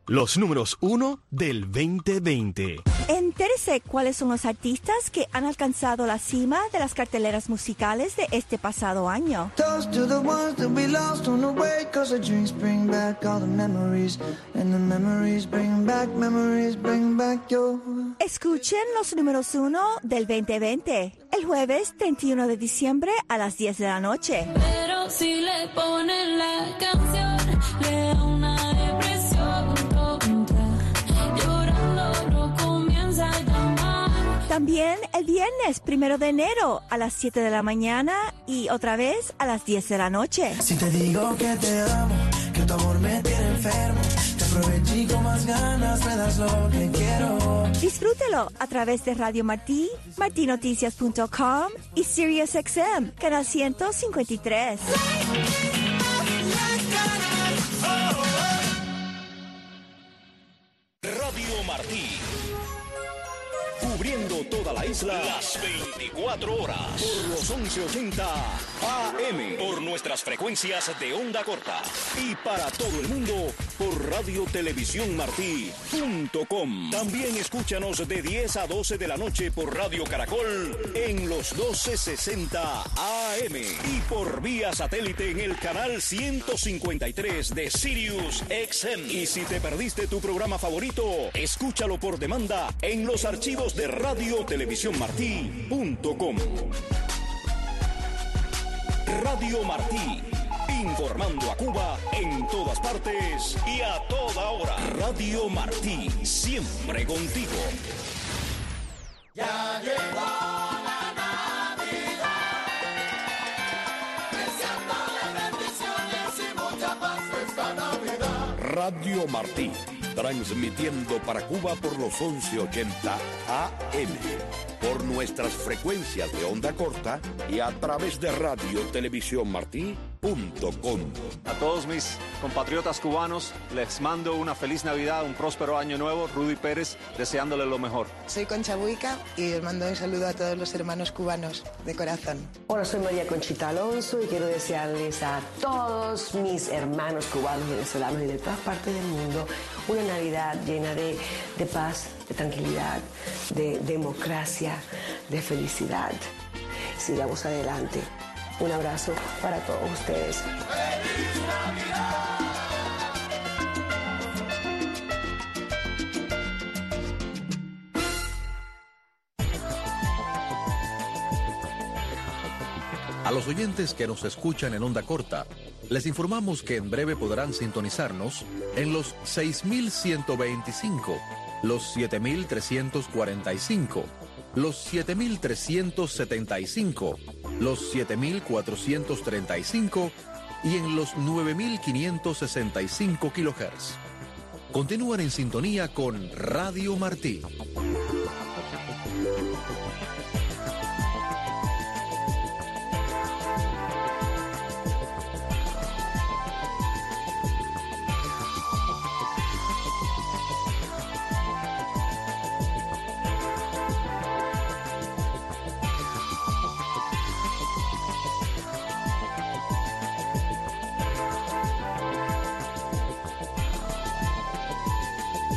Los números 1 del 2020. Entérese cuáles son los artistas que han alcanzado la cima de las carteleras musicales de este pasado año. Toast to the ones that we lost on the way, 'cause the drinks bring back all the memories, and the memories bring back your... Escuchen los números 1 del 2020, el jueves 31 de diciembre a las 10 de la noche. Pero si le ponen la canción, le da una depresión tonta, llorando no comienza a llamar. También el viernes 1 de enero a las 7 de la mañana y otra vez a las 10 de la noche. Si te digo que te amo, que tu amor me tiene enfermo, te aproveché y con más ganas me das lo que quiero. Disfrútelo a través de Radio Martí, martinoticias.com y SiriusXM, canal 153. Radio Martí. Cubriendo toda la isla las 24 horas por los 1180 AM, por nuestras frecuencias de onda corta y para todo el mundo por radiotelevisiónmartí.com. También escúchanos de 10 a 12 de la noche por Radio Caracol en los 1260 AM y por vía satélite en el canal 153 de Sirius XM. Y si te perdiste tu programa favorito, escúchalo por demanda en los archivos de radiotelevisiónmartí.com. Radio Martí, informando a Cuba en todas partes y a toda hora. Radio Martí, siempre contigo. Ya llegó la Navidad, deseándole bendiciones y mucha paz esta Navidad. Radio Martí, transmitiendo para Cuba por los 1180 AM, por nuestras frecuencias de onda corta y a través de radiotelevisiónmartí.com. A todos mis compatriotas cubanos les mando una feliz Navidad, un próspero año nuevo. Rudy Pérez, deseándole lo mejor. Soy Concha Buica y les mando un saludo a todos los hermanos cubanos de corazón. Hola, soy María Conchita Alonso y quiero desearles a todos mis hermanos cubanos, venezolanos y de todas partes del mundo una Navidad llena de paz, de tranquilidad, de democracia, de felicidad. Sigamos adelante. Un abrazo para todos ustedes. ¡Feliz Navidad! A los oyentes que nos escuchan en onda corta, les informamos que en breve podrán sintonizarnos en los 6.125, los 7.345, los 7.375, los 7.435 y en los 9.565 kHz. Continúan en sintonía con Radio Martí.